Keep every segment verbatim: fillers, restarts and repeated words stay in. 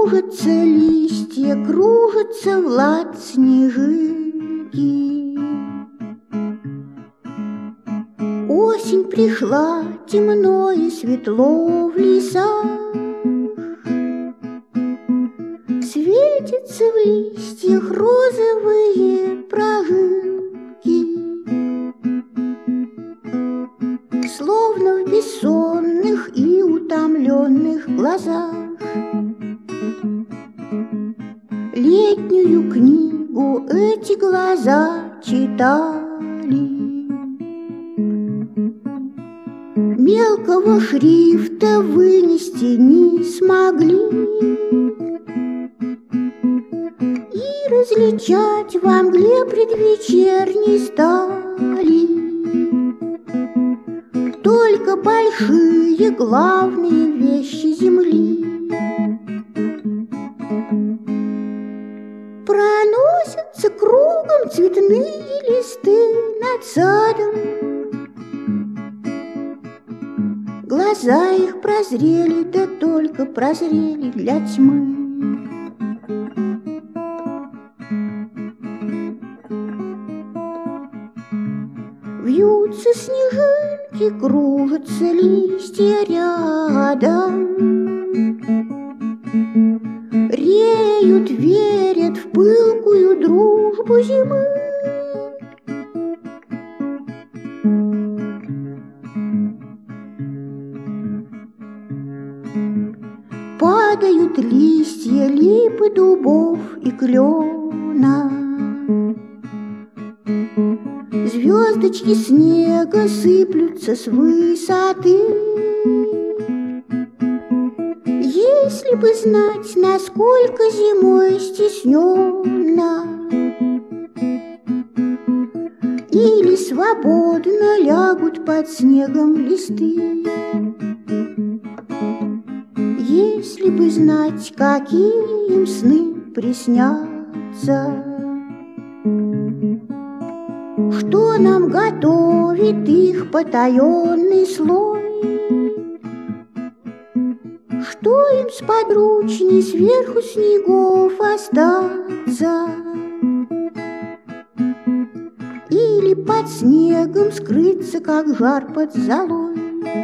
Кружатся листья, кружатся в лад снежинки. Осень пришла, темно и светло в лесах. Светятся в листьях розовые прожилки, словно в бессонных и утомленных глазах. Летнюю книгу эти глаза читали. Мелкого шрифта вынести не смогли и различать во мгле предвечерней стали только большие главные вещи земли. Проносятся кругом цветные листы над садом. Глаза их прозрели, да только прозрели для тьмы. Вьются снежинки, кружатся листья рядом. Реют, верят в пылкую дружбу зимы. Падают листья липы, дубов и клена. Звездочки снега сыплются с высоты. Если бы знать, насколько зимой стесненно или свободно лягут под снегом листы. Если бы знать, какие им сны приснятся, что нам готовит их потаенный слой, что им сподручней сверху снегов остаться или под снегом скрыться, как жар под золой.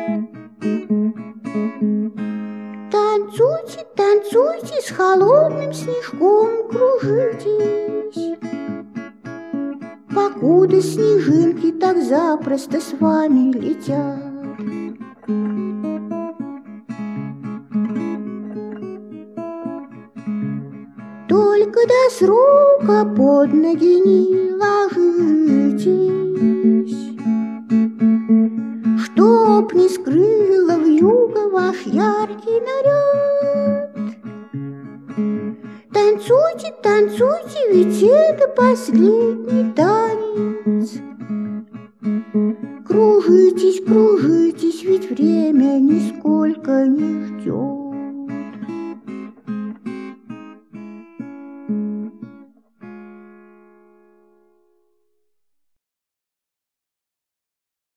Танцуйте, танцуйте, с холодным снежком кружитесь, покуда снежинки так запросто с вами летят. Только до срока под ноги не ложитесь, чтоб не скрыло вьюга ваш яркий наряд. Танцуйте, танцуйте, ведь это последний танец. Кружитесь, кружитесь, ведь время нисколько не ждет.